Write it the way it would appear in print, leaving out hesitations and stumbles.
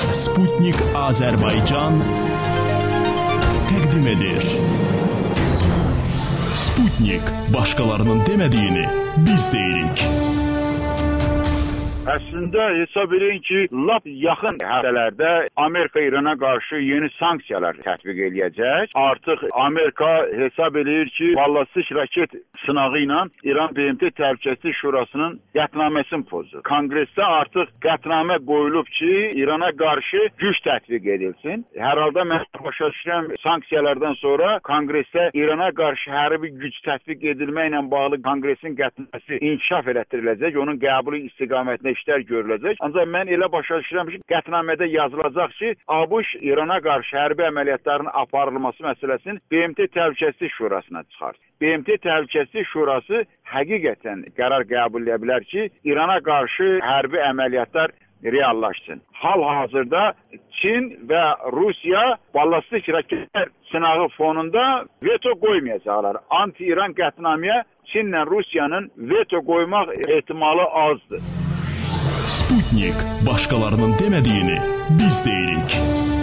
Sputnik Azərbaycan təqdim edir. Sputnik, başqalarının demədiyini biz deyirik. Əslində hesab edin ki, lap yaxın həftələrdə Amerika İrana qarşı yeni sanksiyalar tətbiq eləyəcək. Artıq Amerika hesab edir ki, ballastik raket sınağı ilə İran BMT Təhlükəsizlik Şurasının qətnaməsini pozur. Konqresdə artıq qətnamə qoyulub ki, İrana qarşı güc tətbiq edilsin. Hər halda mən başa düşürəm, sanksiyalardan sonra Konqresdə İrana qarşı hərbi güc tətbiq edilməklə bağlı Konqresin qətnaməsi inkişaf elətdiriləcək, onun qəbulu istiqamətində işlər görüləcək. Ancaq mən elə başa düşürəm ki, qətnamədə yazılacaq ki, ABŞ İrana qarşı hərbi əməliyyatların aparılması məsələsini BMT Təhlükəsizlik Şurasına çıxartır. BMT Təhlükəsizlik Şurası həqiqətən qərar qəbul edə bilər ki, İrana qarşı hərbi əməliyyatlar reallaşsın. Hal-hazırda Çin və Rusiya ballastik raketlər sınağı fonunda veto qoymayacaqlar. Anti-İran qətnaməyə Çinlə Rusiyanın veto qoymaq ehtimalı azdır. Sputnik, başqalarının demədiyini biz deyirik.